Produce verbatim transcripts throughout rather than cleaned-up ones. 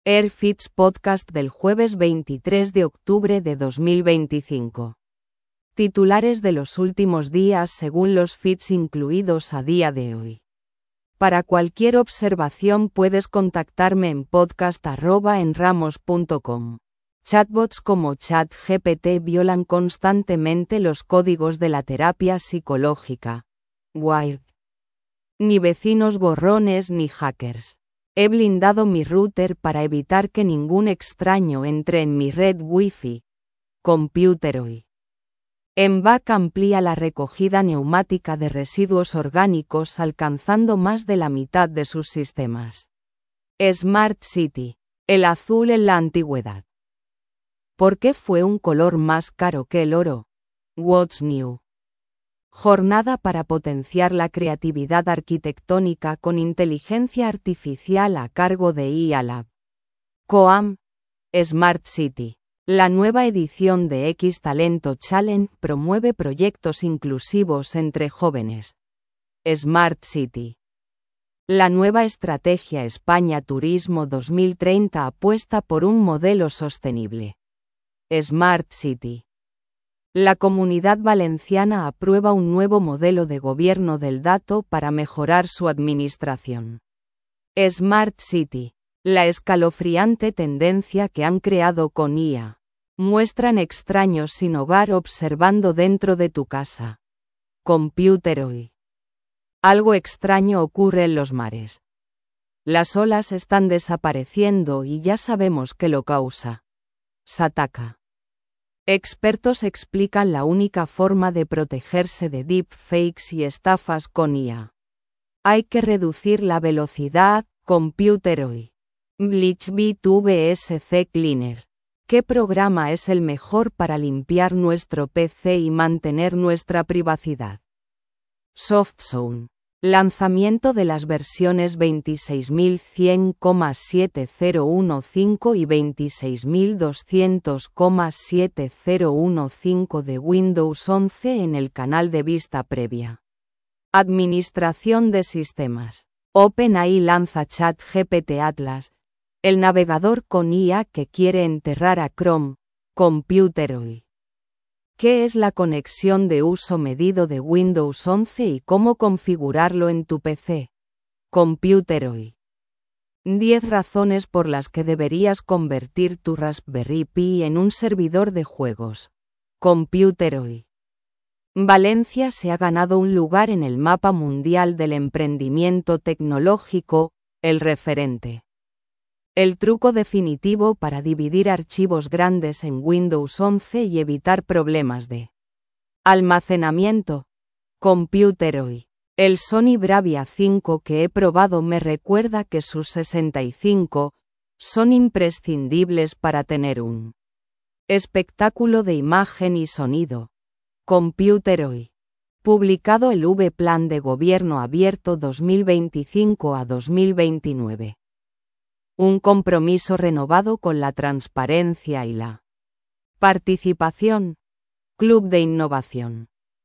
AirFits Podcast del jueves veintitrés de octubre de dos mil veinticinco. Titulares de los últimos días según los feeds incluidos a día de hoy. Para cualquier observación puedes contactarme en podcast arroba enramos punto com. Chatbots como ChatGPT violan constantemente los códigos de la terapia psicológica. Wired. Ni vecinos gorrones ni hackers. He blindado mi router para evitar que ningún extraño entre en mi red Wi-Fi. Computeroid. En V A C amplía la recogida neumática de residuos orgánicos alcanzando más de la mitad de sus sistemas. Smart City. El azul en la antigüedad. ¿Por qué fue un color más caro que el oro? What's new? Jornada para potenciar la creatividad arquitectónica con inteligencia artificial a cargo de I A Lab. Coam. Smart City. La nueva edición de X Talento Challenge promueve proyectos inclusivos entre jóvenes. Smart City. La nueva estrategia España Turismo dos mil treinta apuesta por un modelo sostenible. Smart City. La Comunidad Valenciana aprueba un nuevo modelo de gobierno del dato para mejorar su administración. Smart City. La escalofriante tendencia que han creado con I A. Muestran extraños sin hogar observando dentro de tu casa. Computeroid. Algo extraño ocurre en los mares. Las olas están desapareciendo y ya sabemos qué lo causa. Sataka. Expertos explican la única forma de protegerse de deepfakes y estafas con I A. Hay que reducir la velocidad. Computeroid. Bleach B dos B S C Cleaner. ¿Qué programa es el mejor para limpiar nuestro P C y mantener nuestra privacidad? SoftZone. Lanzamiento de las versiones veintiséis mil cien punto siete cero uno cinco y veintiséis mil doscientos punto siete cero uno cinco de Windows once en el canal de vista previa. Administración de sistemas. OpenAI lanza ChatGPT Atlas, el navegador con I A que quiere enterrar a Chrome. Computeroid. ¿Qué es la conexión de uso medido de Windows once y cómo configurarlo en tu P C? Computeroid. diez razones por las que deberías convertir tu Raspberry Pi en un servidor de juegos. Computeroid. Valencia se ha ganado un lugar en el mapa mundial del emprendimiento tecnológico, el referente. El truco definitivo para dividir archivos grandes en Windows once y evitar problemas de almacenamiento. Computeroid. El Sony Bravia cinco que he probado me recuerda que sus sesenta y cinco son imprescindibles para tener un espectáculo de imagen y sonido. Computeroid. Publicado el V Plan de Gobierno Abierto dos mil veinticinco a dos mil veintinueve. Un compromiso renovado con la transparencia y la participación. Club de Innovación.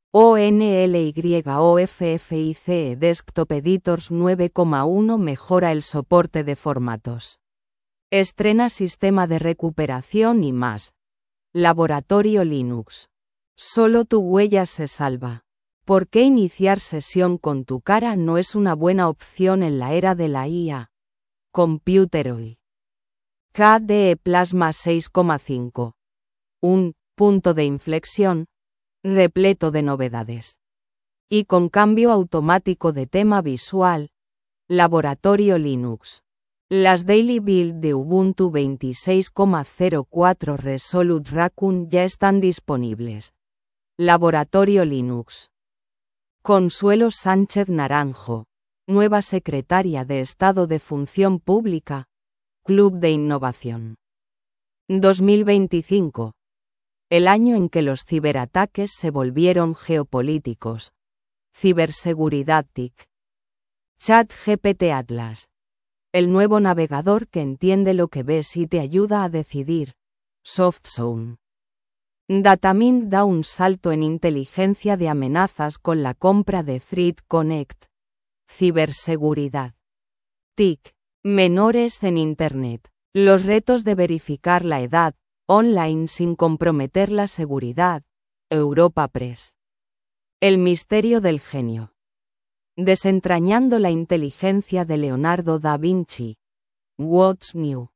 ONLYOFFICE Desktop Editors nueve punto uno mejora el soporte de formatos. Estrena sistema de recuperación y más. Laboratorio Linux. Solo tu huella se salva. ¿Por qué iniciar sesión con tu cara no es una buena opción en la era de la I A? Computeroid. K D E Plasma seis punto cinco. Un punto de inflexión, repleto de novedades. Y con cambio automático de tema visual. Laboratorio Linux. Las Daily Build de Ubuntu veintiséis punto cero cuatro Resolute Raccoon ya están disponibles. Laboratorio Linux. Consuelo Sánchez Naranjo. Nueva secretaria de Estado de Función Pública. Club de Innovación. dos mil veinticinco. El año en que los ciberataques se volvieron geopolíticos. Ciberseguridad T I C. ChatGPT Atlas. El nuevo navegador que entiende lo que ves y te ayuda a decidir. SoftZone. Datamint da un salto en inteligencia de amenazas con la compra de Threat Connect. Ciberseguridad. T I C. Menores en Internet. Los retos de verificar la edad, online sin comprometer la seguridad. Europa Press. El misterio del genio. Desentrañando la inteligencia de Leonardo da Vinci. What's New?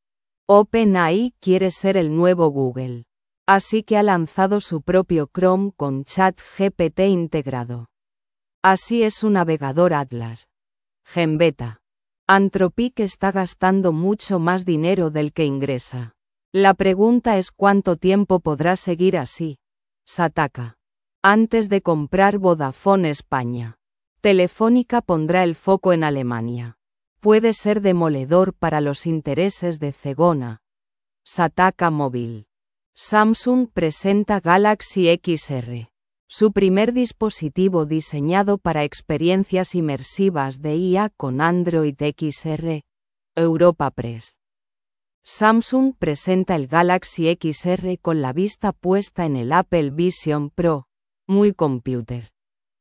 OpenAI quiere ser el nuevo Google. Así que ha lanzado su propio Chrome con ChatGPT integrado. Así es su navegador Atlas. Gembeta. Anthropic está gastando mucho más dinero del que ingresa. La pregunta es cuánto tiempo podrá seguir así. Sataka. Antes de comprar Vodafone España. Telefónica pondrá el foco en Alemania. Puede ser demoledor para los intereses de Zegona. Sataka Móvil. Samsung presenta Galaxy X R. Su primer dispositivo diseñado para experiencias inmersivas de I A con Android X R. Europa Press. Samsung presenta el Galaxy X R con la vista puesta en el Apple Vision Pro. Muy computer.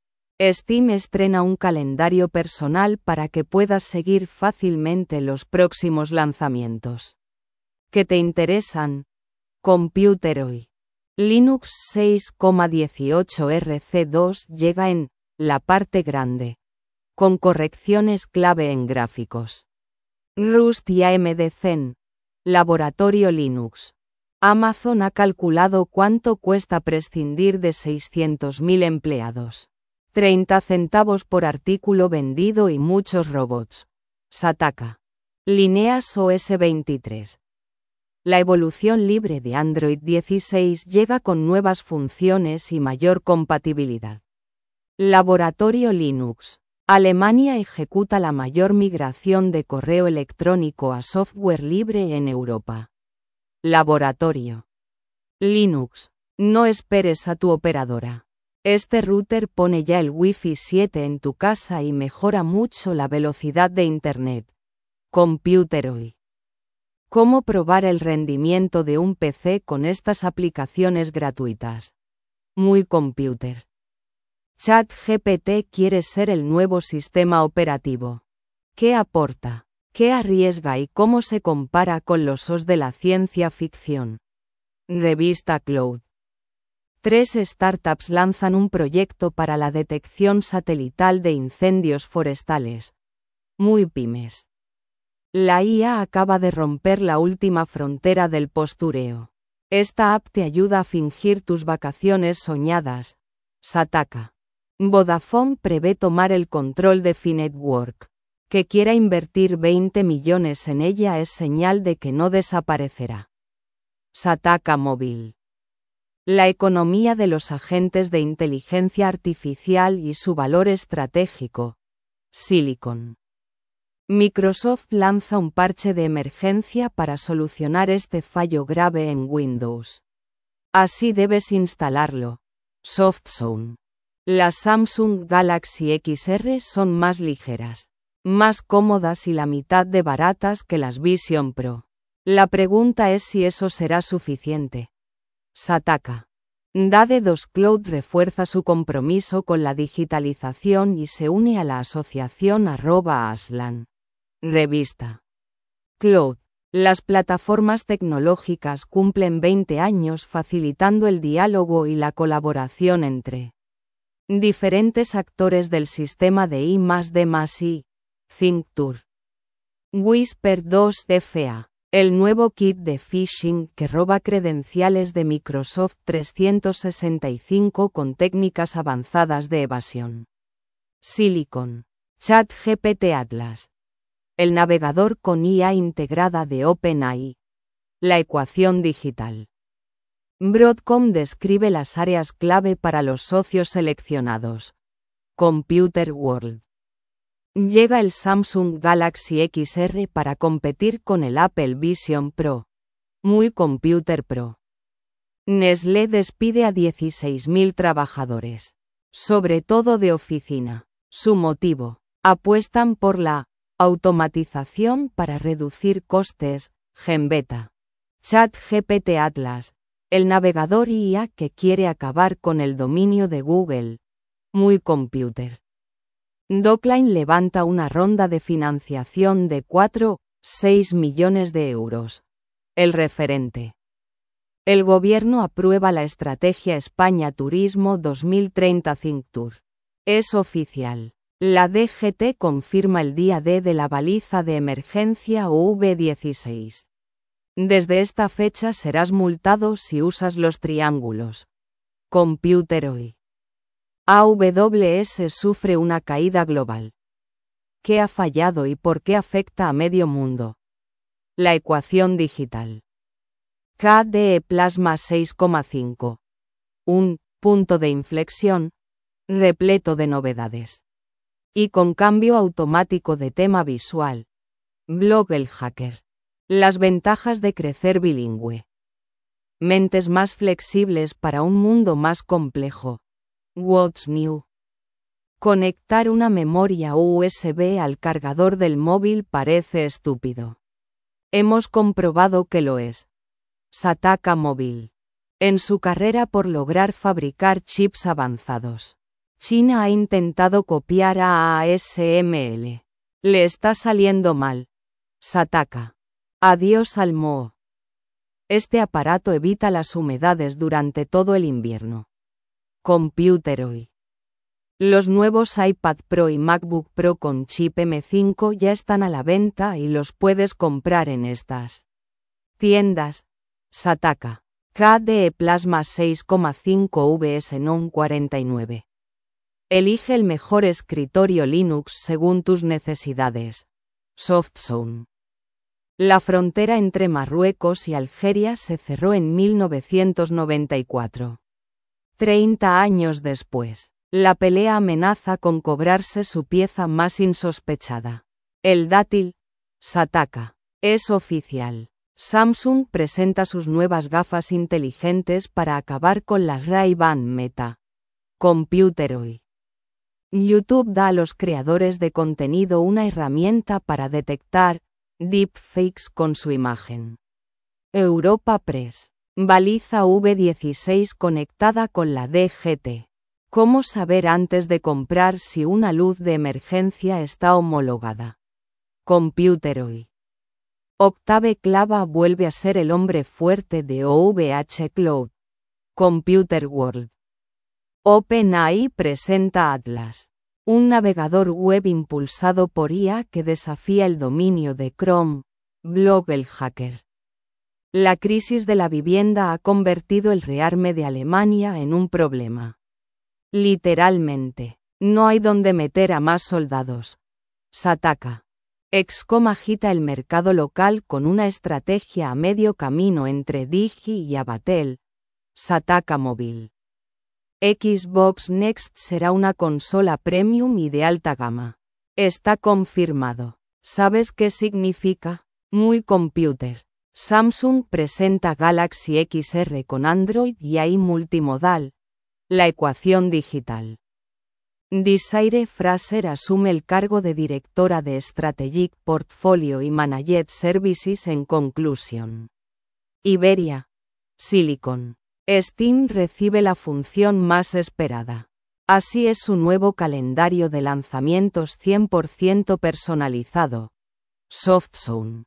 Steam estrena un calendario personal para que puedas seguir fácilmente los próximos lanzamientos. ¿Qué te interesan? Computer hoy. Linux seis punto dieciocho R C dos llega en la parte grande, con correcciones clave en gráficos. Rust y A M D Zen. Laboratorio Linux. Amazon ha calculado cuánto cuesta prescindir de seiscientos mil empleados. treinta centavos por artículo vendido y muchos robots. Sataka. Lineas O S veintitrés. La evolución libre de Android dieciséis llega con nuevas funciones y mayor compatibilidad. Laboratorio Linux. Alemania ejecuta la mayor migración de correo electrónico a software libre en Europa. Laboratorio Linux. No esperes a tu operadora. Este router pone ya el Wi-Fi siete en tu casa y mejora mucho la velocidad de Internet. Computer hoy. ¿Cómo probar el rendimiento de un P C con estas aplicaciones gratuitas? Muy computer. ChatGPT quiere ser el nuevo sistema operativo. ¿Qué aporta? ¿Qué arriesga y cómo se compara con los os de la ciencia ficción? Revista Cloud. Tres startups lanzan un proyecto para la detección satelital de incendios forestales. Muy pymes. La I A acaba de romper la última frontera del postureo. Esta app te ayuda a fingir tus vacaciones soñadas. Sataka. Vodafone prevé tomar el control de Finetwork. Que quiera invertir veinte millones en ella es señal de que no desaparecerá. Sataka Móvil. La economía de los agentes de inteligencia artificial y su valor estratégico. Silicon. Microsoft lanza un parche de emergencia para solucionar este fallo grave en Windows. Así debes instalarlo. SoftZone. Las Samsung Galaxy X R son más ligeras, más cómodas y la mitad de baratas que las Vision Pro. La pregunta es si eso será suficiente. Sataka. Dade dos Cloud refuerza su compromiso con la digitalización y se une a la asociación arroba Aslan. Revista Cloud. Las plataformas tecnológicas cumplen veinte años facilitando el diálogo y la colaboración entre diferentes actores del sistema de I más D más I. ThinkTour. Whisper dos F A. El nuevo kit de phishing que roba credenciales de Microsoft trescientos sesenta y cinco con técnicas avanzadas de evasión. Silicon. ChatGPT Atlas. El navegador con I A integrada de OpenAI. La ecuación digital. Broadcom describe las áreas clave para los socios seleccionados. Computer World. Llega el Samsung Galaxy X R para competir con el Apple Vision Pro. Muy Computer Pro. Nestlé despide a dieciséis mil trabajadores. Sobre todo de oficina. Su motivo. Apuestan por la automatización para reducir costes. Gembeta. ChatGPT Atlas. El navegador I A que quiere acabar con el dominio de Google. Muy computer. Dockline levanta una ronda de financiación de cuatro seis millones de euros. El referente. El gobierno aprueba la estrategia España Turismo dos mil treinta Think Tour. Es oficial. La D G T confirma el día D de la baliza de emergencia U V dieciséis. Desde esta fecha serás multado si usas los triángulos. Computer hoy. A W S sufre una caída global. ¿Qué ha fallado y por qué afecta a medio mundo? La ecuación digital. K D E Plasma seis coma cinco. Un punto de inflexión, repleto de novedades. Y con cambio automático de tema visual. Blog El Hacker. Las ventajas de crecer bilingüe. Mentes más flexibles para un mundo más complejo. What's new? Conectar una memoria U S B al cargador del móvil parece estúpido. Hemos comprobado que lo es. Sataka Mobile. En su carrera por lograr fabricar chips avanzados, China ha intentado copiar a A S M L. Le está saliendo mal. Sataka. Adiós al moho. Este aparato evita las humedades durante todo el invierno. Computer hoy. Los nuevos iPad Pro y MacBook Pro con chip M cinco ya están a la venta y los puedes comprar en estas tiendas. Sataka. K D E Plasma seis coma cinco V S Non cuarenta y nueve. Elige el mejor escritorio Linux según tus necesidades. SoftZone. La frontera entre Marruecos y Algeria se cerró en mil novecientos noventa y cuatro. Treinta años después, la pelea amenaza con cobrarse su pieza más insospechada. El dátil. Sataka. Es oficial. Samsung presenta sus nuevas gafas inteligentes para acabar con las Ray-Ban Meta. Computer hoy. YouTube da a los creadores de contenido una herramienta para detectar deepfakes con su imagen. Europa Press. Baliza U V dieciséis conectada con la D G T. ¿Cómo saber antes de comprar si una luz de emergencia está homologada? Computer hoy. Octave Clava vuelve a ser el hombre fuerte de O V H Cloud. Computer World. OpenAI presenta Atlas, un navegador web impulsado por I A que desafía el dominio de Chrome. Blog El Hacker. La crisis de la vivienda ha convertido el rearme de Alemania en un problema. Literalmente, no hay donde meter a más soldados. Sataka. Excom agita el mercado local con una estrategia a medio camino entre Digi y Avatel. Sataka Mobile. Xbox Next será una consola premium y de alta gama. Está confirmado. ¿Sabes qué significa? Muy computer. Samsung presenta Galaxy X R con Android y A I multimodal. La ecuación digital. Desire Fraser asume el cargo de directora de Strategic Portfolio y Managed Services en Conclusion. Iberia. Silicon. Steam recibe la función más esperada. Así es su nuevo calendario de lanzamientos cien por ciento personalizado. SoftZone.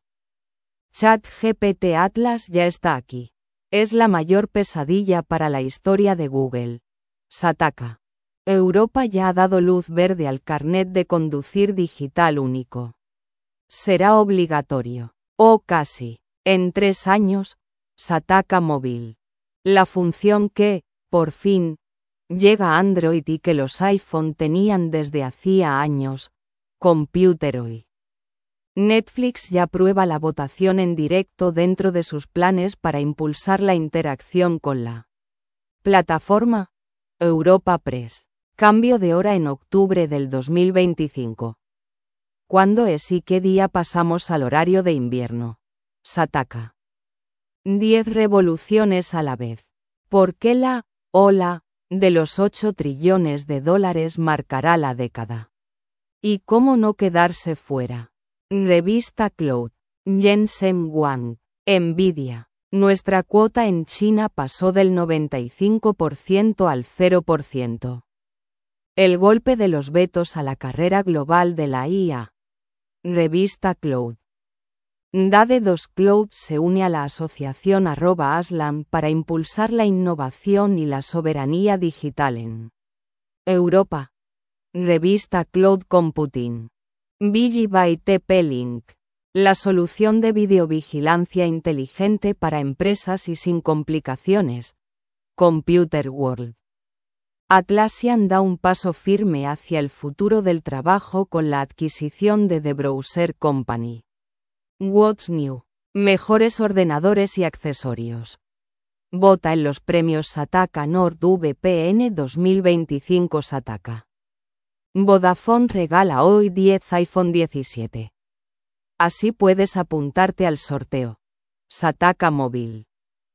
ChatGPT Atlas ya está aquí. Es la mayor pesadilla para la historia de Google. Sataka. Europa ya ha dado luz verde al carnet de conducir digital único. Será obligatorio. O casi. En tres años. Sataka Mobile. La función que, por fin, llega a Android y que los iPhone tenían desde hacía años. Computer hoy. Netflix ya prueba la votación en directo dentro de sus planes para impulsar la interacción con la plataforma. Europa Press. Cambio de hora en octubre del dos mil veinticinco. ¿Cuándo es y qué día pasamos al horario de invierno? Sataka. diez revoluciones a la vez. ¿Por qué la ola de los ocho trillones de dólares marcará la década? ¿Y cómo no quedarse fuera? Revista Cloud. Jensen Huang. Nvidia. Nuestra cuota en China pasó del noventa y cinco por ciento al cero por ciento. El golpe de los vetos a la carrera global de la I A. Revista Cloud. Dade dos Cloud se une a la asociación arroba Aslan para impulsar la innovación y la soberanía digital en Europa. Revista Cloud Computing. Billy by T P-Link. La solución de videovigilancia inteligente para empresas y sin complicaciones. Computer World. Atlassian da un paso firme hacia el futuro del trabajo con la adquisición de The Browser Company. What's New? Mejores ordenadores y accesorios. Vota en los premios Sataka NordVPN dos mil veinticinco Sataka. Vodafone regala hoy diez iPhone diecisiete. Así puedes apuntarte al sorteo. Sataka Móvil.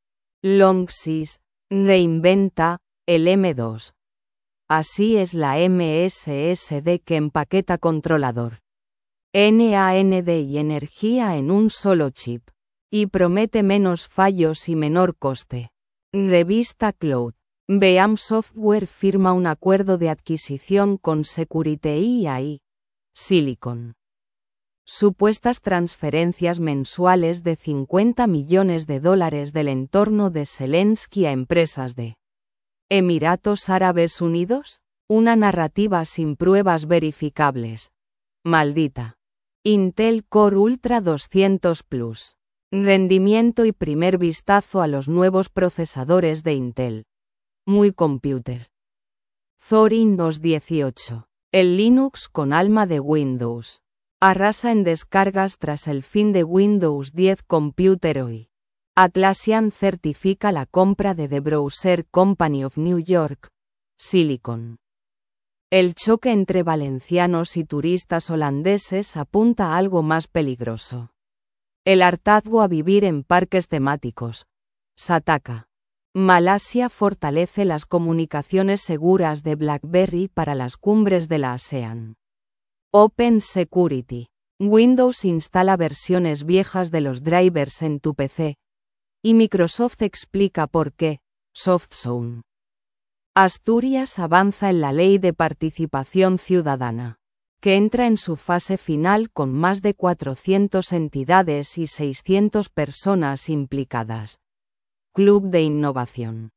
Longsys reinventa el M dos. Así es la M S S D que empaqueta controlador N A N D y energía en un solo chip. Y promete menos fallos y menor coste. Revista Cloud. B A M Software firma un acuerdo de adquisición con Security A I. Silicon. Supuestas transferencias mensuales de cincuenta millones de dólares del entorno de Zelensky a empresas de Emiratos Árabes Unidos. Una narrativa sin pruebas verificables. Maldita. Intel Core Ultra doscientos Plus. Rendimiento y primer vistazo a los nuevos procesadores de Intel. Muy Computer. Zorin O S dieciocho. El Linux con alma de Windows. Arrasa en descargas tras el fin de Windows diez Computer hoy. Atlassian certifica la compra de The Browser Company of New York. Silicon. El choque entre valencianos y turistas holandeses apunta a algo más peligroso. El hartazgo a vivir en parques temáticos. Sataka. Malasia fortalece las comunicaciones seguras de BlackBerry para las cumbres de la ASEAN. Open Security. Windows instala versiones viejas de los drivers en tu P C. Y Microsoft explica por qué. SoftZone. Asturias avanza en la Ley de Participación Ciudadana, que entra en su fase final con más de cuatrocientas entidades y seiscientas personas implicadas. Club de Innovación.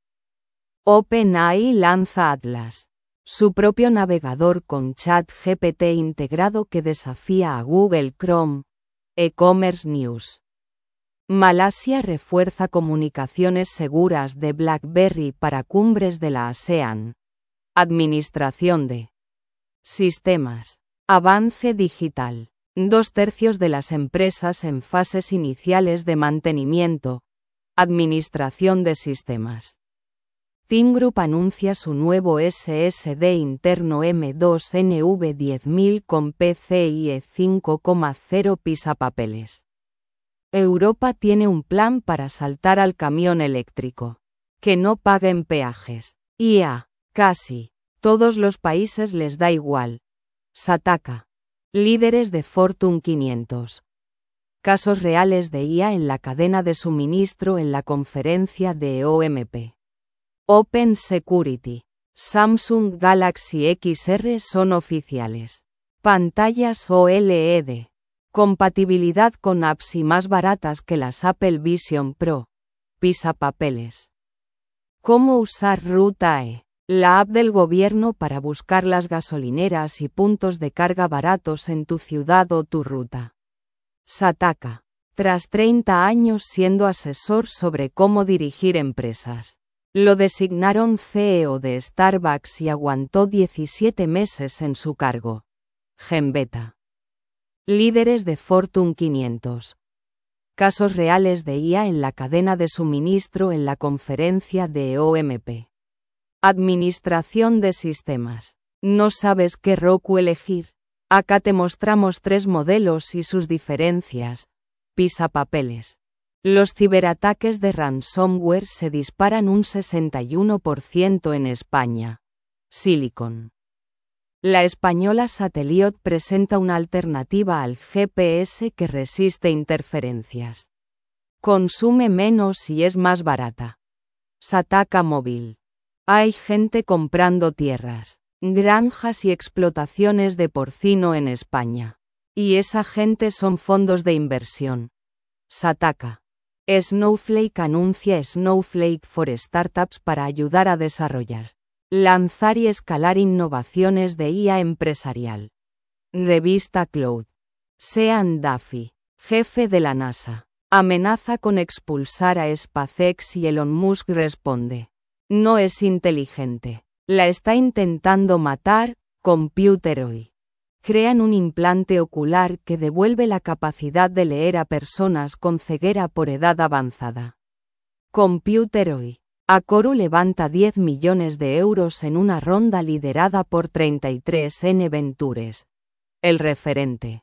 OpenAI lanza Atlas, su propio navegador con ChatGPT integrado que desafía a Google Chrome. E-Commerce News. Malasia refuerza comunicaciones seguras de BlackBerry para cumbres de la ASEAN. Administración de sistemas. Avance digital. Dos tercios de las empresas en fases iniciales de mantenimiento. Administración de sistemas. Team Group anuncia su nuevo S S D interno M dos N V diez mil con P C I E cinco punto cero pisapapeles. Europa tiene un plan para saltar al camión eléctrico. Que no paguen peajes. Y a casi todos los países les da igual. Sataka. Líderes de Fortune quinientos. Casos reales de I A en la cadena de suministro en la conferencia de O M P. Open Security. Samsung Galaxy X R son oficiales. Pantallas O L E D. Compatibilidad con apps y más baratas que las Apple Vision Pro. Pisapapeles. ¿Cómo usar Ruta E? La app del gobierno para buscar las gasolineras y puntos de carga baratos en tu ciudad o tu ruta. Sataka. Tras treinta años siendo asesor sobre cómo dirigir empresas, lo designaron C E O de Starbucks y aguantó diecisiete meses en su cargo. Gembeta. Líderes de Fortune quinientos. Casos reales de I A en la cadena de suministro en la conferencia de O M P. Administración de sistemas. ¿No sabes qué Roku elegir? Acá te mostramos tres modelos y sus diferencias. Pisapapeles. Los ciberataques de ransomware se disparan un sesenta y uno por ciento en España. Silicon. La española Sateliot presenta una alternativa al G P S que resiste interferencias. Consume menos y es más barata. Sataka Móvil. Hay gente comprando tierras, granjas y explotaciones de porcino en España. Y esa gente son fondos de inversión. Sataka. Snowflake anuncia Snowflake for Startups para ayudar a desarrollar, lanzar y escalar innovaciones de I A empresarial. Revista Cloud. Sean Duffy, jefe de la NASA, amenaza con expulsar a SpaceX y Elon Musk responde: no es inteligente, la está intentando matar. Computeroid. Crean un implante ocular que devuelve la capacidad de leer a personas con ceguera por edad avanzada. Computeroid. Akoru levanta diez millones de euros en una ronda liderada por treinta y tres N Ventures. El referente.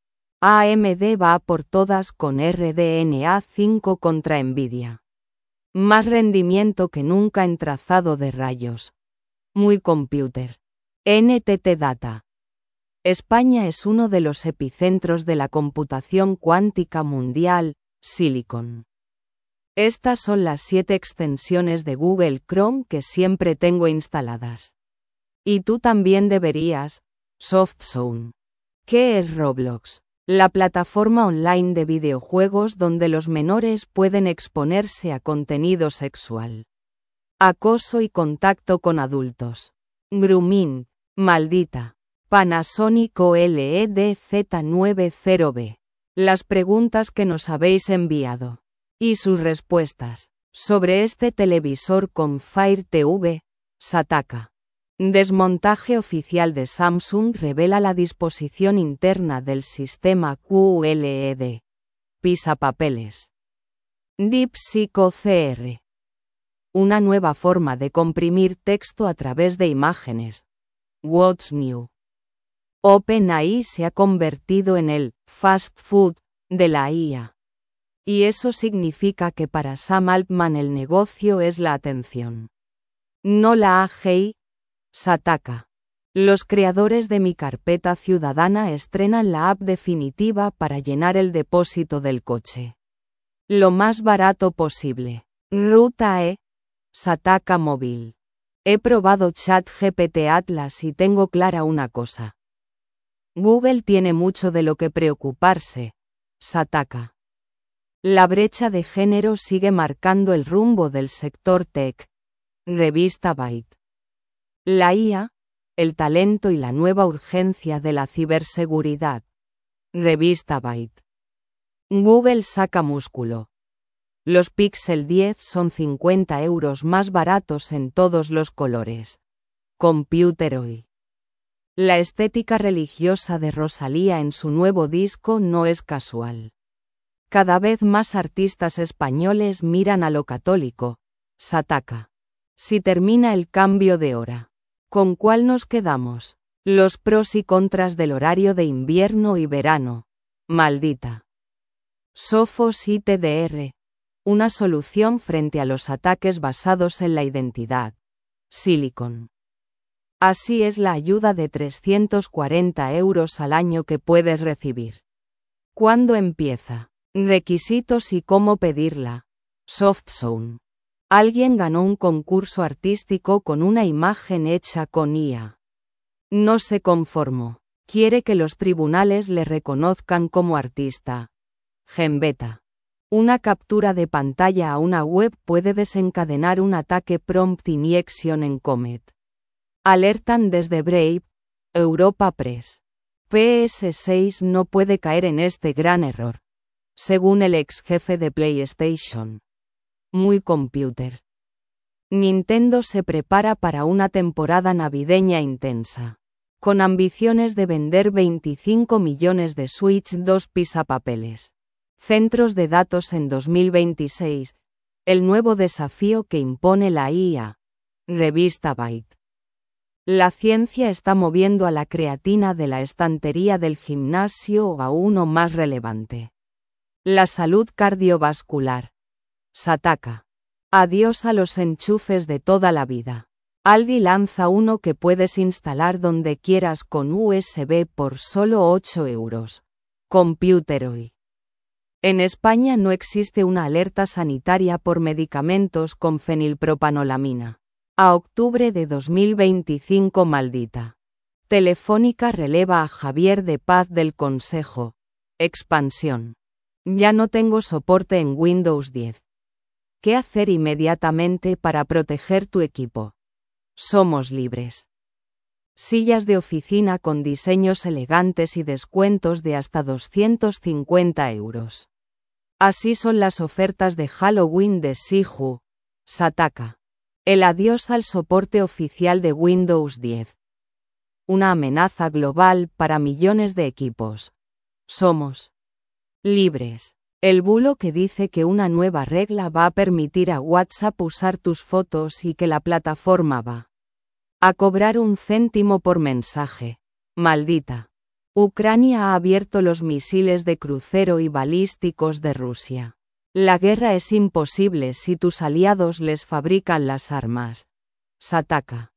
A M D va por todas con R D N A cinco contra Nvidia. Más rendimiento que nunca en trazado de rayos. Muy computer. N T T Data. España es uno de los epicentros de la computación cuántica mundial, Silicon. Estas son las siete extensiones de Google Chrome que siempre tengo instaladas. Y tú también deberías. SoftZone. ¿Qué es Roblox? La plataforma online de videojuegos donde los menores pueden exponerse a contenido sexual, acoso y contacto con adultos. Grooming. Maldita. Panasonic O L E D Z noventa B. Las preguntas que nos habéis enviado. Y sus respuestas. Sobre este televisor con Fire T V, Sataka. Desmontaje oficial de Samsung revela la disposición interna del sistema Q L E D. Pisapapeles. DeepSeek O C R. Una nueva forma de comprimir texto a través de imágenes. What's new? OpenAI se ha convertido en el fast food de la I A. Y eso significa que para Sam Altman el negocio es la atención. No la A G I. Sataka. Los creadores de Mi Carpeta Ciudadana estrenan la app definitiva para llenar el depósito del coche. Lo más barato posible. Ruta E. Sataka Móvil. He probado ChatGPT Atlas y tengo clara una cosa. Google tiene mucho de lo que preocuparse. Sataka. La brecha de género sigue marcando el rumbo del sector tech. Revista Byte. La I A, el talento y la nueva urgencia de la ciberseguridad. Revista Byte. Google saca músculo. Los Pixel diez son cincuenta euros más baratos en todos los colores. Computeroid. La estética religiosa de Rosalía en su nuevo disco no es casual. Cada vez más artistas españoles miran a lo católico. Sataka. Si termina el cambio de hora, ¿con cuál nos quedamos? Los pros y contras del horario de invierno y verano. Maldita. Sophos I T D R. Una solución frente a los ataques basados en la identidad. Silicon. Así es la ayuda de trescientos cuarenta euros al año que puedes recibir. ¿Cuándo empieza? Requisitos y cómo pedirla. SoftZone. Alguien ganó un concurso artístico con una imagen hecha con I A. No se conformó. Quiere que los tribunales le reconozcan como artista. Genbeta. Una captura de pantalla a una web puede desencadenar un ataque prompt injection en Comet. Alertan desde Brave, Europa Press. P S seis no puede caer en este gran error. Según el ex jefe de PlayStation. Muy computer. Nintendo se prepara para una temporada navideña intensa. Con ambiciones de vender veinticinco millones de Switch dos pisapapeles. Centros de datos en dos mil veintiséis. El nuevo desafío que impone la I A. Revista Byte. La ciencia está moviendo a la creatina de la estantería del gimnasio a uno más relevante. La salud cardiovascular. Sataka. Adiós a los enchufes de toda la vida. Aldi lanza uno que puedes instalar donde quieras con U S B por solo ocho euros. Computeroid. En España no existe una alerta sanitaria por medicamentos con fenilpropanolamina. A octubre de dos mil veinticinco. Maldita. Telefónica releva a Javier de Paz del Consejo. Expansión. Ya no tengo soporte en Windows diez. ¿Qué hacer inmediatamente para proteger tu equipo? Somos libres. Sillas de oficina con diseños elegantes y descuentos de hasta doscientos cincuenta euros. Así son las ofertas de Halloween de Sihu, Sataka. El adiós al soporte oficial de Windows diez. Una amenaza global para millones de equipos. Somos libres. El bulo que dice que una nueva regla va a permitir a WhatsApp usar tus fotos y que la plataforma va a cobrar un céntimo por mensaje. Maldita. Ucrania ha abierto los misiles de crucero y balísticos de Rusia. La guerra es imposible si tus aliados les fabrican las armas. Sataka.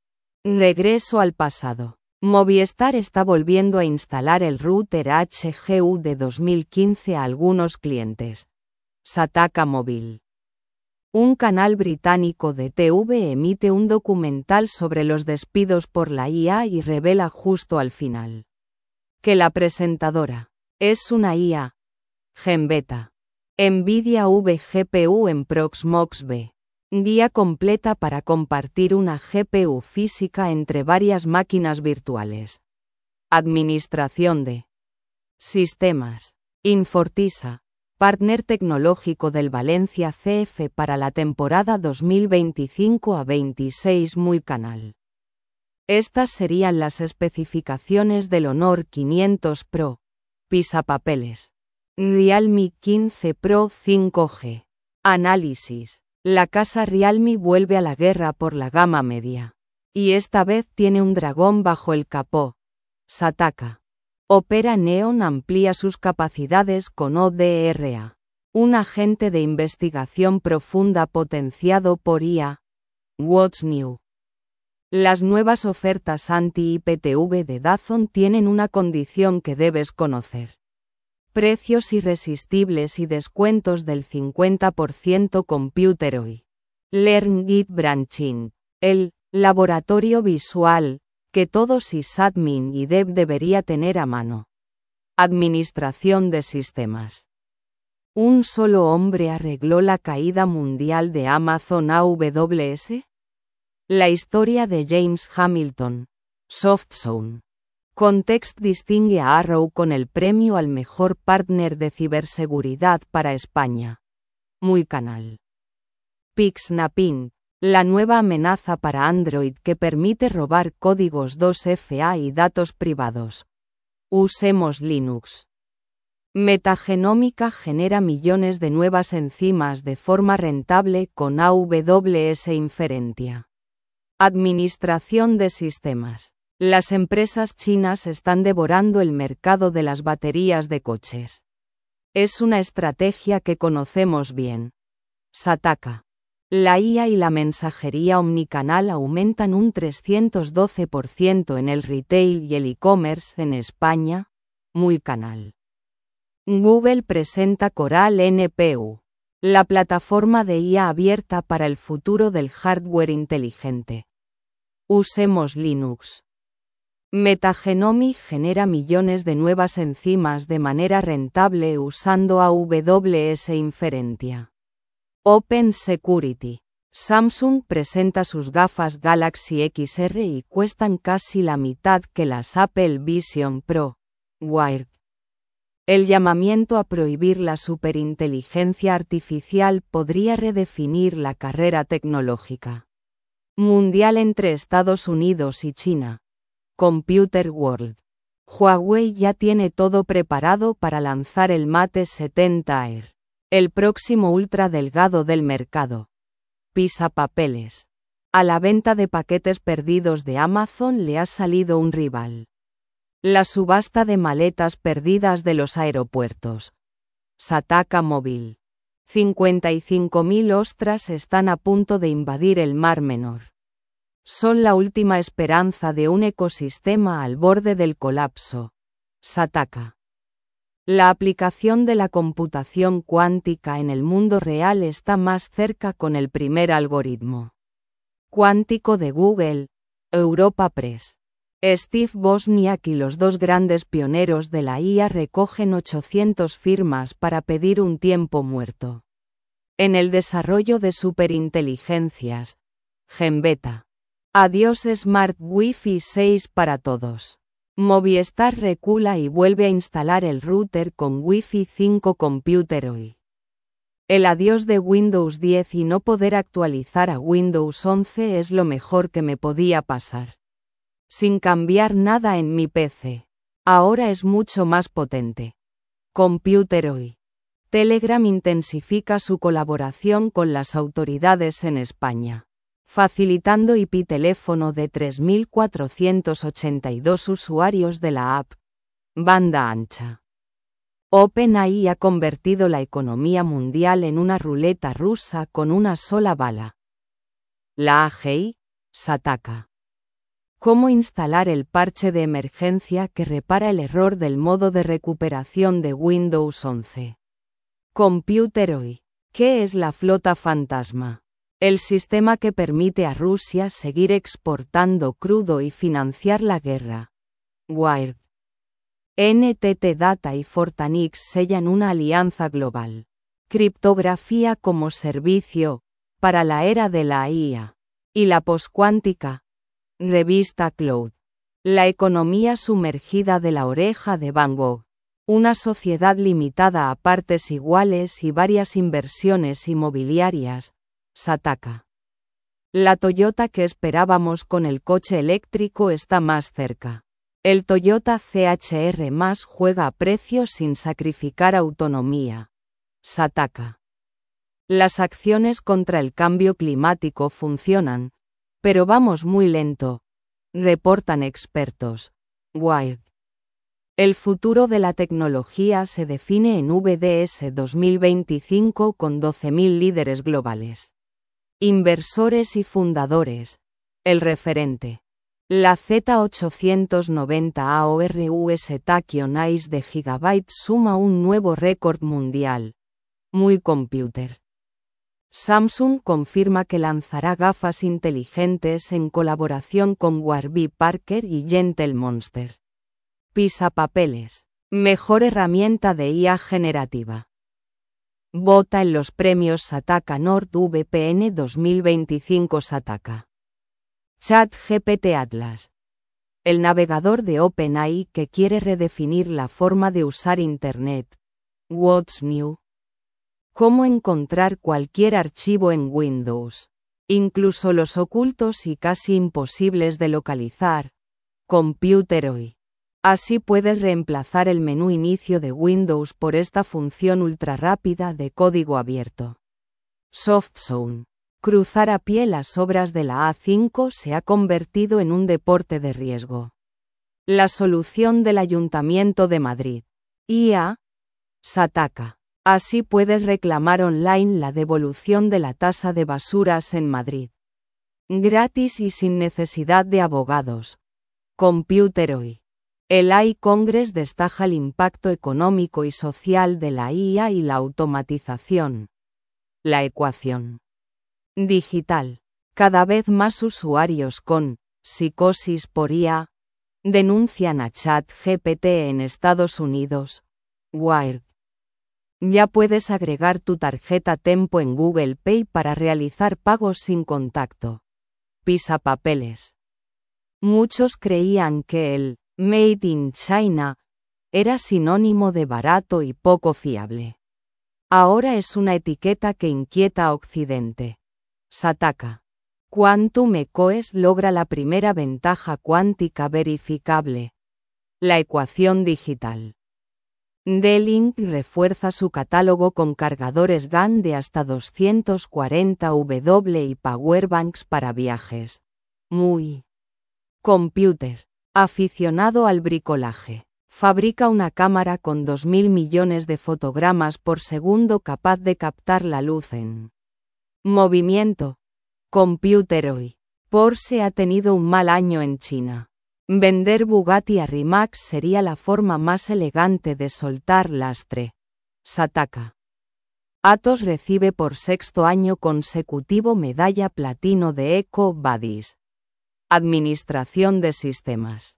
Regreso al pasado. Movistar está volviendo a instalar el router H G U de dos mil quince a algunos clientes. Sataka Móvil. Un canal británico de T V emite un documental sobre los despidos por la I A y revela justo al final que la presentadora es una I A. Genbeta. Nvidia V G P U en Proxmox B. Guía completa para compartir una G P U física entre varias máquinas virtuales. Administración de sistemas. Infortisa, partner tecnológico del Valencia C F para la temporada dos mil veinticinco a veintiséis. Muy canal. Estas serían las especificaciones del Honor quinientos Pro. Pisapapeles. Realme quince Pro cinco G. Análisis. La casa Realme vuelve a la guerra por la gama media. Y esta vez tiene un dragón bajo el capó. Sataka. Opera Neon amplía sus capacidades con O D R A. Un agente de investigación profunda potenciado por I A. What's new? Las nuevas ofertas anti-I P T V de Dazn tienen una condición que debes conocer. Precios irresistibles y descuentos del cincuenta por ciento. Computer hoy. Learn Git Branching. El laboratorio visual que todo sysadmin y dev debería tener a mano. Administración de sistemas. ¿Un solo hombre arregló la caída mundial de Amazon A W S? La historia de James Hamilton. SoftZone. Context distingue a Arrow con el premio al mejor partner de ciberseguridad para España. Muy canal. Pixsnapping. La nueva amenaza para Android que permite robar códigos dos F A y datos privados. Usemos Linux. Metagenómica genera millones de nuevas enzimas de forma rentable con A W S Inferentia. Administración de sistemas. Las empresas chinas están devorando el mercado de las baterías de coches. Es una estrategia que conocemos bien. Sataka. La I A y la mensajería omnicanal aumentan un trescientos doce por ciento en el retail y el e-commerce en España. Muy canal. Google presenta Coral N P U. La plataforma de I A abierta para el futuro del hardware inteligente. Usemos Linux. Metagenomic genera millones de nuevas enzimas de manera rentable usando A W S Inferentia. Open Security. Samsung presenta sus gafas Galaxy X R y cuestan casi la mitad que las Apple Vision Pro. Wired. El llamamiento a prohibir la superinteligencia artificial podría redefinir la carrera tecnológica mundial entre Estados Unidos y China. Computer World. Huawei ya tiene todo preparado para lanzar el Mate setenta Air, el próximo ultra delgado del mercado. Pisapapeles. A la venta de paquetes perdidos de Amazon le ha salido un rival. La subasta de maletas perdidas de los aeropuertos. Sataka Móvil. cincuenta y cinco mil ostras están a punto de invadir el Mar Menor. Son la última esperanza de un ecosistema al borde del colapso. Sataka. La aplicación de la computación cuántica en el mundo real está más cerca con el primer algoritmo cuántico de Google. Europa Press. Steve Wozniak y los dos grandes pioneros de la I A recogen ochocientas firmas para pedir un tiempo muerto en el desarrollo de superinteligencias. Genbeta. Adiós Smart Wi-Fi seis para todos. Movistar recula y vuelve a instalar el router con Wi-Fi cinco Computer hoy. El adiós de Windows diez y no poder actualizar a Windows once es lo mejor que me podía pasar. Sin cambiar nada en mi P C. Ahora es mucho más potente. Computer hoy. Telegram intensifica su colaboración con las autoridades en España, facilitando I P teléfono de tres mil cuatrocientos ochenta y dos usuarios de la app. Banda ancha. OpenAI ha convertido la economía mundial en una ruleta rusa con una sola bala. La A G I se ataca. ¿Cómo instalar el parche de emergencia que repara el error del modo de recuperación de Windows once? Computer hoy. ¿Qué es la flota fantasma? El sistema que permite a Rusia seguir exportando crudo y financiar la guerra. Wired. N T T Data y Fortanix sellan una alianza global. Criptografía como servicio, para la era de la I A. Y la poscuántica. Revista Cloud. La economía sumergida de la oreja de Van Gogh. Una sociedad limitada a partes iguales y varias inversiones inmobiliarias. Se ataca. La Toyota que esperábamos con el coche eléctrico está más cerca. El Toyota C H R más juega a precio sin sacrificar autonomía. Se ataca. Las acciones contra el cambio climático funcionan, pero vamos muy lento, reportan expertos. Wired. El futuro de la tecnología se define en V D S dos mil veinticinco con doce mil líderes globales. Inversores y fundadores. El referente. La Z ochocientos noventa A O R U S Tachyon Ice de Gigabyte suma un nuevo récord mundial. Muy computer. Samsung confirma que lanzará gafas inteligentes en colaboración con Warby Parker y Gentle Monster. Pisapapeles. Mejor herramienta de I A generativa. Vota en los premios Sataka NordVPN dos mil veinticinco Sataka. ChatGPT Atlas. El navegador de OpenAI que quiere redefinir la forma de usar Internet. What's new? Cómo encontrar cualquier archivo en Windows, incluso los ocultos y casi imposibles de localizar. Computer hoy. Así puedes reemplazar el menú inicio de Windows por esta función ultrarrápida de código abierto. SoftZone. Cruzar a pie las obras de la A cinco se ha convertido en un deporte de riesgo. La solución del Ayuntamiento de Madrid. I A. Se ataca. Así puedes reclamar online la devolución de la tasa de basuras en Madrid. Gratis y sin necesidad de abogados. Computer hoy. El A I Congress destaca el impacto económico y social de la I A y la automatización. La ecuación digital. Cada vez más usuarios con psicosis por I A denuncian a ChatGPT en Estados Unidos. Wired. Ya puedes agregar tu tarjeta Tempo en Google Pay para realizar pagos sin contacto. Pisapapeles. Muchos creían que el Made in China era sinónimo de barato y poco fiable. Ahora es una etiqueta que inquieta a Occidente. Se ataca. Quantum Ecoes logra la primera ventaja cuántica verificable. La ecuación digital. D-Link refuerza su catálogo con cargadores GAN de hasta doscientos cuarenta watt y powerbanks para viajes. Muy computer. Aficionado al bricolaje. Fabrica una cámara con dos mil millones de fotogramas por segundo capaz de captar la luz en movimiento. Computer hoy. Porsche ha tenido un mal año en China. Vender Bugatti a Rimac sería la forma más elegante de soltar lastre. Se ataca. Atos recibe por sexto año consecutivo medalla platino de Eco Buddies. Administración de sistemas.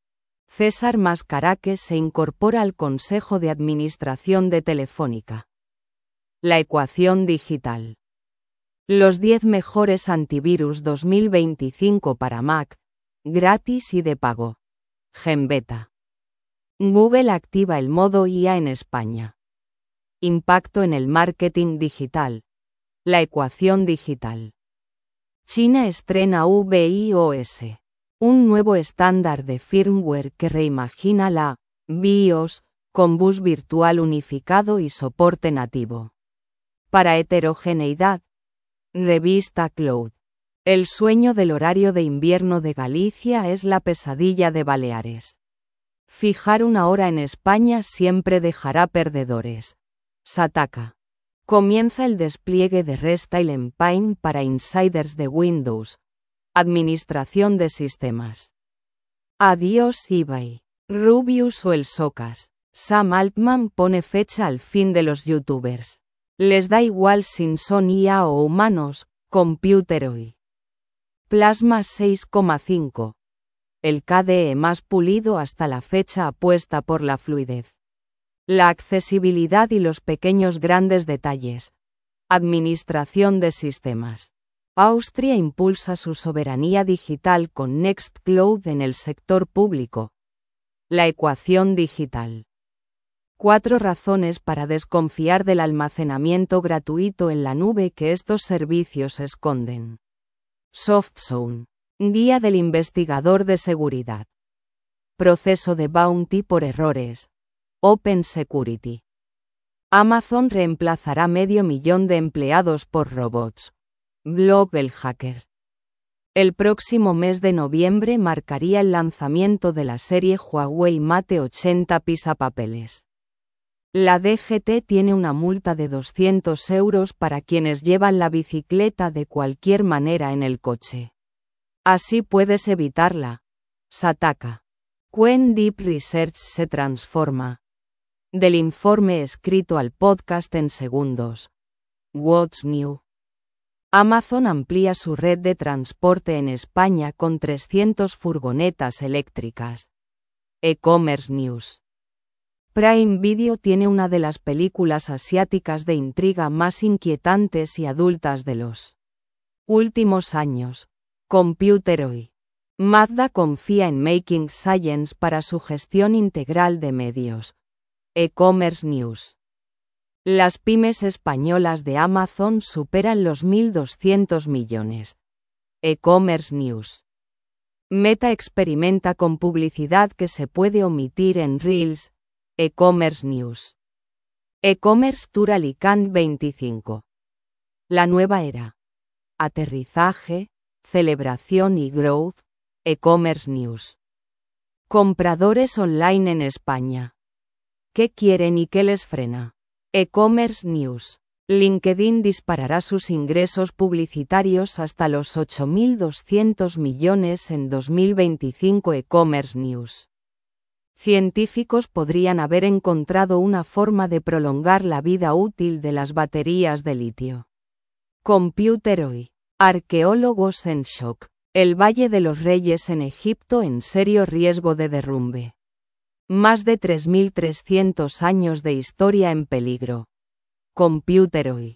César Mascaraque se incorpora al Consejo de Administración de Telefónica. La ecuación digital. Los diez mejores antivirus dos mil veinticinco para Mac, gratis y de pago. Genbeta. Google activa el modo I A en España. Impacto en el marketing digital. La ecuación digital. China estrena viOS, un nuevo estándar de firmware que reimagina la BIOS, con bus virtual unificado y soporte nativo. Para heterogeneidad. Revista Cloud. El sueño del horario de invierno de Galicia es la pesadilla de Baleares. Fijar una hora en España siempre dejará perdedores. Sataka. Comienza el despliegue de Restyle Empine para insiders de Windows. Administración de sistemas. Adiós eBay. Rubius o el Socas. Sam Altman pone fecha al fin de los youtubers. Les da igual si son I A o humanos. Computer hoy. Plasma seis coma cinco. El K D E más pulido hasta la fecha apuesta por la fluidez. La accesibilidad y los pequeños grandes detalles. Administración de sistemas. Austria impulsa su soberanía digital con Nextcloud en el sector público. La ecuación digital. Cuatro razones para desconfiar del almacenamiento gratuito en la nube que estos servicios esconden. SoftZone. Guía del investigador de seguridad. Proceso de bounty por errores. Open Security. Amazon reemplazará medio millón de empleados por robots. Blog El Hacker. El próximo mes de noviembre marcaría el lanzamiento de la serie Huawei Mate ochenta pisapapeles. La D G T tiene una multa de doscientos euros para quienes llevan la bicicleta de cualquier manera en el coche. Así puedes evitarla. Sataka. Quen Deep Research se transforma. Del informe escrito al podcast en segundos. What's New? Amazon amplía su red de transporte en España con trescientas furgonetas eléctricas. E-Commerce News. Prime Video tiene una de las películas asiáticas de intriga más inquietantes y adultas de los últimos años. Computer hoy. Mazda confía en Making Science para su gestión integral de medios. E-Commerce News. Las pymes españolas de Amazon superan los mil doscientos millones. E-Commerce News. Meta experimenta con publicidad que se puede omitir en Reels. E-Commerce News. E-Commerce Tour Alicante veinticinco. La nueva era. Aterrizaje, celebración y growth. E-Commerce News. Compradores online en España. ¿Qué quieren y qué les frena? E-Commerce News. LinkedIn disparará sus ingresos publicitarios hasta los ocho mil doscientos millones en dos mil veinticinco. E-Commerce News. Científicos podrían haber encontrado una forma de prolongar la vida útil de las baterías de litio. Computer hoy. Arqueólogos en shock. El Valle de los Reyes en Egipto en serio riesgo de derrumbe. Más de tres mil trescientos años de historia en peligro. Computer hoy.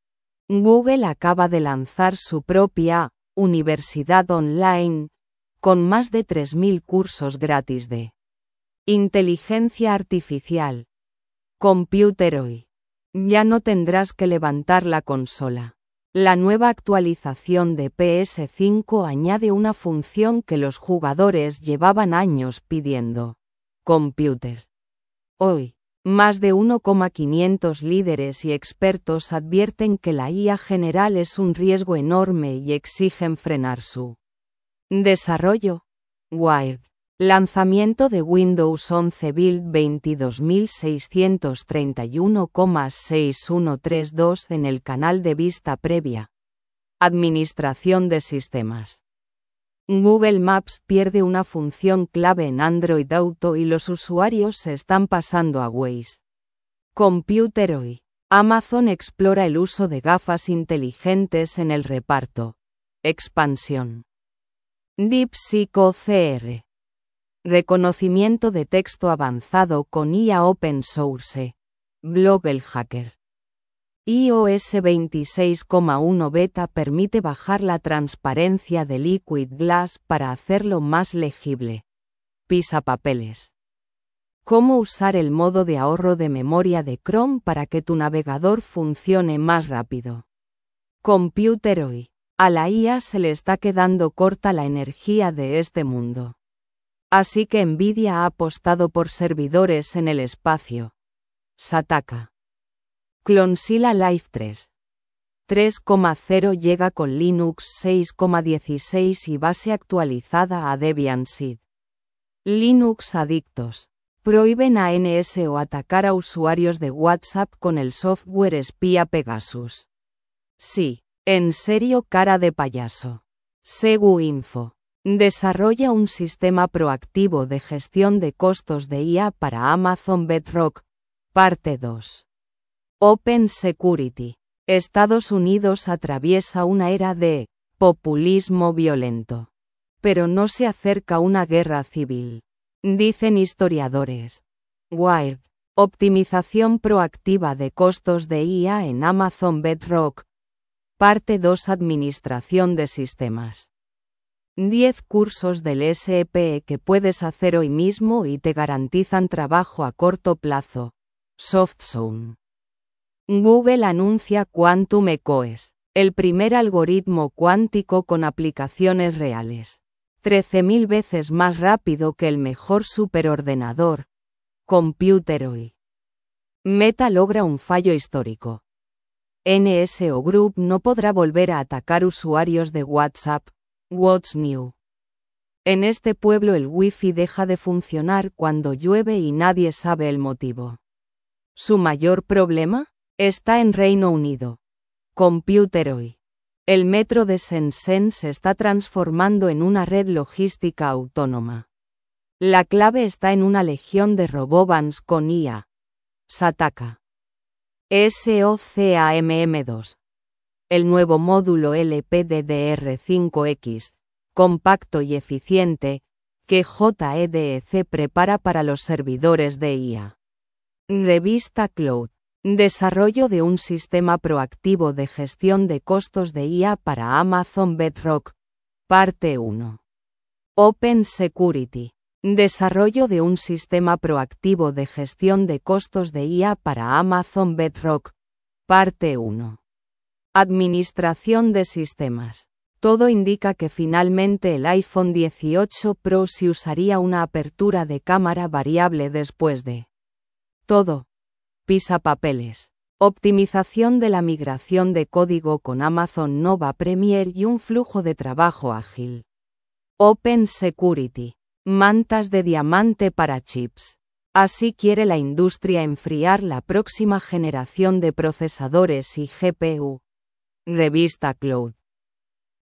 Google acaba de lanzar su propia universidad online, con más de tres mil cursos gratis de inteligencia artificial. Computer hoy. Ya no tendrás que levantar la consola. La nueva actualización de P S cinco añade una función que los jugadores llevaban años pidiendo. Computer hoy. Más de uno coma quinientos líderes y expertos advierten que la I A general es un riesgo enorme y exigen frenar su desarrollo. Wired. Lanzamiento de Windows once Build veintidós mil seiscientos treinta y uno punto seis punto ciento treinta y dos en el canal de vista previa. Administración de sistemas. Google Maps pierde una función clave en Android Auto y los usuarios se están pasando a Waze. Computer hoy. Amazon explora el uso de gafas inteligentes en el reparto. Expansión. DeepSeek O C R. Reconocimiento de texto avanzado con I A Open Source. Blog El Hacker. iOS veintiséis punto uno Beta permite bajar la transparencia de Liquid Glass para hacerlo más legible. Pisapapeles. ¿Cómo usar el modo de ahorro de memoria de Chrome para que tu navegador funcione más rápido? Computer hoy. A la I A se le está quedando corta la energía de este mundo. Así que Nvidia ha apostado por servidores en el espacio. Sataka. Clonsila Live tres. tres punto cero llega con Linux seis punto dieciséis y base actualizada a Debian Seed. Linux adictos. Prohíben a N S O atacar a usuarios de WhatsApp con el software espía Pegasus. Sí, en serio, cara de payaso. SeguInfo. Desarrolla un sistema proactivo de gestión de costos de I A para Amazon Bedrock. Parte dos. Open Security. Estados Unidos atraviesa una era de populismo violento. Pero no se acerca una guerra civil. Dicen historiadores. Wired. Optimización proactiva de costos de I A en Amazon Bedrock. Parte dos. Administración de sistemas. diez cursos del S E P E que puedes hacer hoy mismo y te garantizan trabajo a corto plazo. SoftZone. Google anuncia Quantum eCoes, el primer algoritmo cuántico con aplicaciones reales. trece mil veces más rápido que el mejor superordenador. Computer hoy. Meta logra un fallo histórico. N S O Group no podrá volver a atacar usuarios de WhatsApp. What's new? En este pueblo el Wi-Fi deja de funcionar cuando llueve y nadie sabe el motivo. ¿Su mayor problema? Está en Reino Unido. Computer hoy. El metro de Shenzhen se está transformando en una red logística autónoma. La clave está en una legión de robovans con I A. Sataka. SOCAMM dos. El nuevo módulo L P D D R cinco X, compacto y eficiente, que J E D E C prepara para los servidores de I A. Revista Cloud. Desarrollo de un sistema proactivo de gestión de costos de I A para Amazon Bedrock. Parte uno. Open Security. Desarrollo de un sistema proactivo de gestión de costos de I A para Amazon Bedrock. Parte uno. Administración de sistemas. Todo indica que finalmente el iPhone dieciocho Pro sí usaría una apertura de cámara variable después de todo. Pisapapeles. Optimización de la migración de código con Amazon Nova Premier y un flujo de trabajo ágil. Open Security. Mantas de diamante para chips. Así quiere la industria enfriar la próxima generación de procesadores y G P U. Revista Cloud.